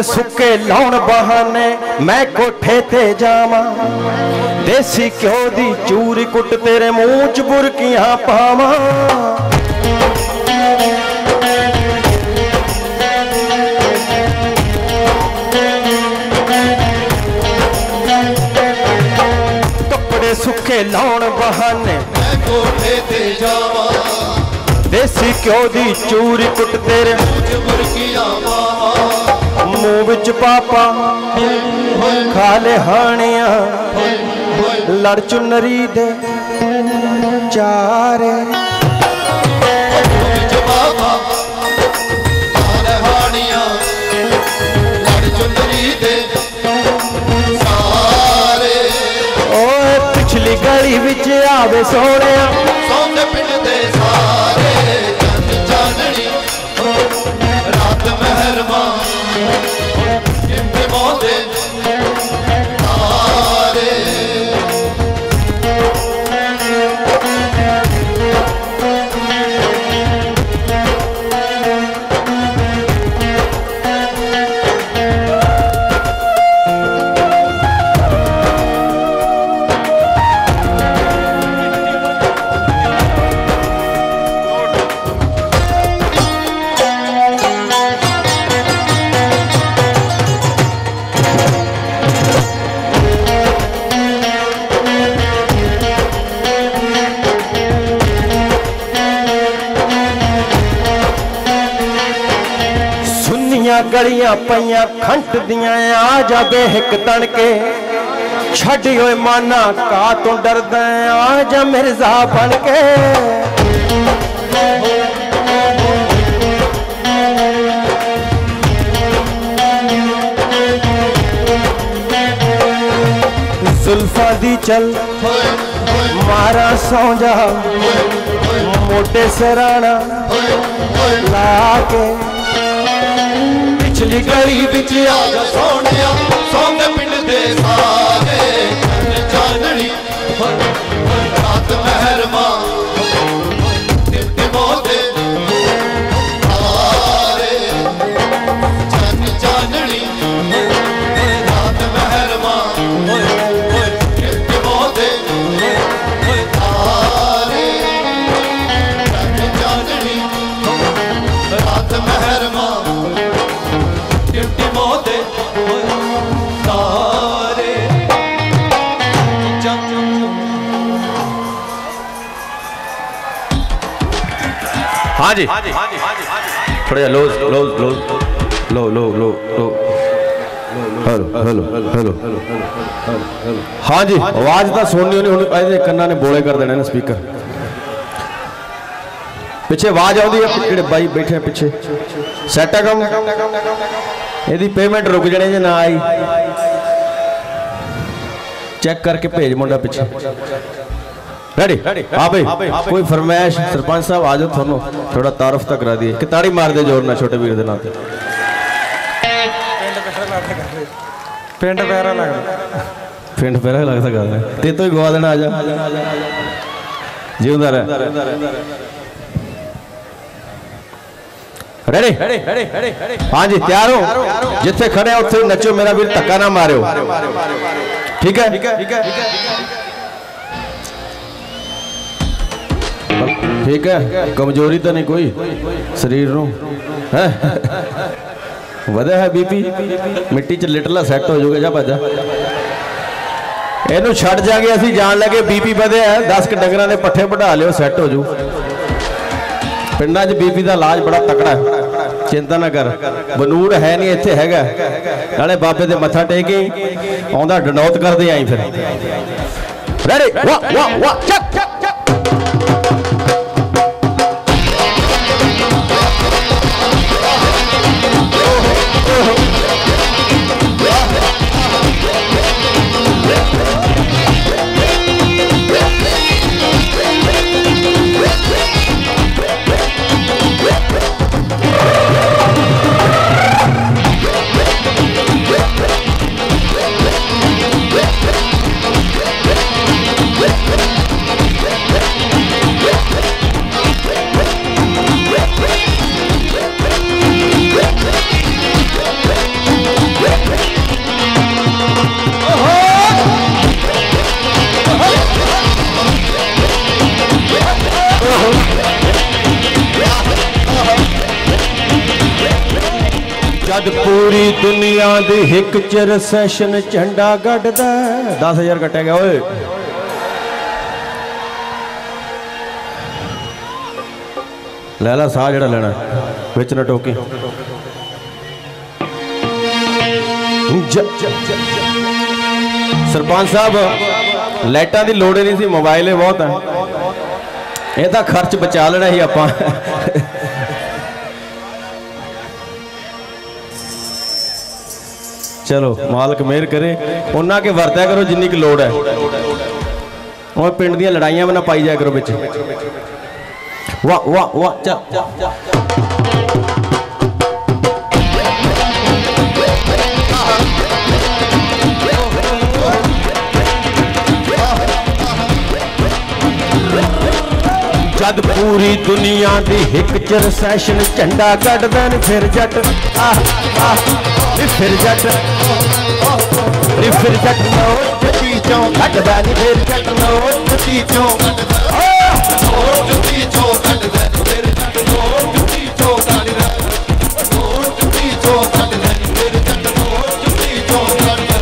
कपड़े सुके लाउण बहाने मैं कोठे ते जावां, देसी घ्यो दी चूरी कुट तेरे मुंह च बुरकियां पावां। कपड़े सुके लाउण बहाने मैं कोठे ते जावां, देसी घ्यो दी चूरी कुट तेरे बुरकियां पावां। मुंह विच पापा खा ले हानिया, लड़ चुनरी दे चारे। ओए पिछली गली विच आवे सोने, सौंदे पिंड दे सारे चंद चांदनी रात मेहरबां मोदे तारे। गलियां पईयां खंट दियां आ जा बेहक तणके, छड़ ओए माना का तू डरदा आ जा मिर्जा बनके। जुल्फा दी चल मारा सौ जा, मोटे सराना लाके पिछली गली बिच आजा सोनिया सौंदे पिंड दे सारे चांदनी रात मेहरबां मोदे तारे। चंद चांदनी रात मेहरबां मोदे तारे। चंद चांदनी रात मेहरबां मोदे तारे। हाँ जी थोड़ा लो लो लो लो लो लो लो हेलो हेलो हेलो हाँ जी आवाज तो सुननी होनी हुण ऐसे कन्ना ने बोले कर देने ना स्पीकर पिछे आवाज आउंदी है जेड़े बाई बैठे पिछे सेट है कम यदि पेमेंट रुक जाने जे ना आई चेक करके भेज मुंडा पिछे रेडी हाँ भाई कोई फरमाइश सरपंच साहब आ जाओ थोनो थोड़ा तारुफ तक करा दिए कि ताड़ी मार दे जोर ना छोटे वीर दे नाते पिंड पैरा लगता गल ते तो ही गवा देना आ जा जीवंदा रह रेडी हाँ जी तैयार हो जिथे खड़े उत्थे नचो मेरा वीर धक्का ना मारियो ठीक है कमजोरी तो नहीं कोई शरीर नु है वधे है बीपी मिट्टी च लिटला सैट हो जाऊगा जा भाजा इनू छड़ जाएंगे असी जान लगे बीपी वधे है 10 डंगरां दे पट्ठे बढ़ा लियो सैट हो जू पिंडां च बीपी का इलाज बड़ा तकड़ा है चिंता ना कर बनूर है नहीं इत्थे हैगा नाले बाबे दे मत्था टेकी आउंदा डंडौत करदे आई फिर रेडी वाह वाह वाह चक चक जद पूरी दुनिया दी हिक च रिसेशन झंडा गढ़दा 10,000 कट्टिया गया ओए लै ला साह जड़ा लेना विच ना टोकी सरपंच साहब लाइटां दी लोड़ नहीं सी मोबाइल ही बहुत है यह खर्च बचा लेना ही आपां चलो मालक मेहर करे उन्ना के वरत्या करो जिन्नी की लोड़ है और पिंड दी लड़ाइयां भी ना पाई जाया करो बिच वाह वाह वाह जद पूरी दुनिया दी हिक च रिसेशन झंडा गढ़दा फिर जट फिर जट नोट पीछों कटदा नी फिर जट नोट पीछों नोट पीछों कटदा फिर जट नोट पीछों कटदा नोट पीछों कटदा फिर जट नोट पीछों कटदा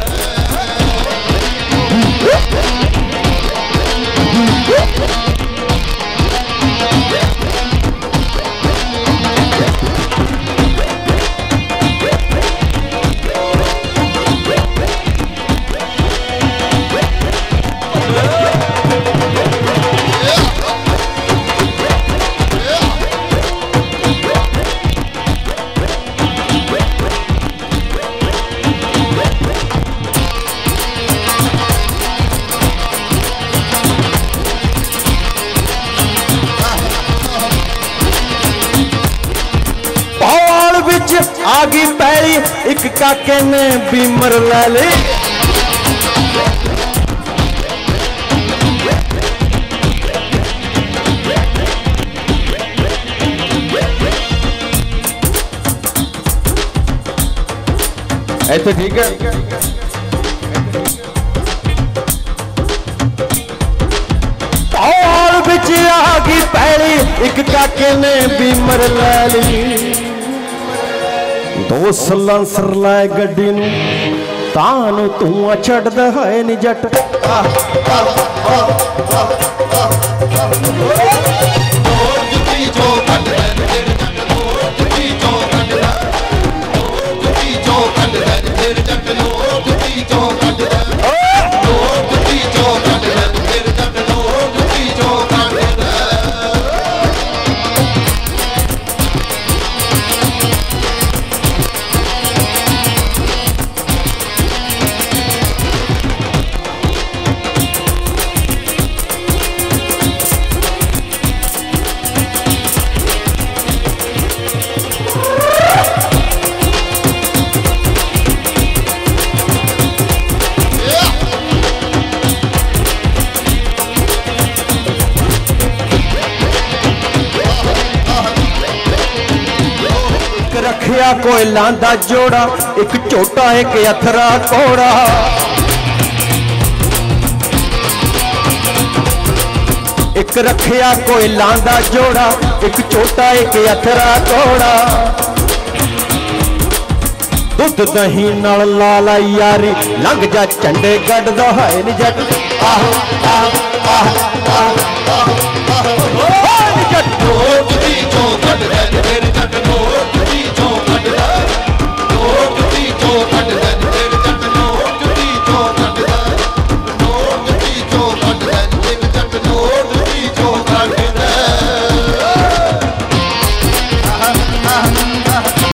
आगी पैरी एक काके ने बीमर लै ली ऐसे ठीक है और बिच आगी पैरी एक काके ने बीमर लै ली दो सलांसर लाए गड्डी नूं तां धुआं छड्डदा है नी जट रखिया कोई लांदा जोड़ा एक झोटा एक अथरा कोड़ा एक रखिया कोई लांदा जोड़ा एक झोटा एक अथरा कोड़ा दुध दही नाल लाला यारी लंघ जा झंडे गढ़दा है नी जट आह आह आह आह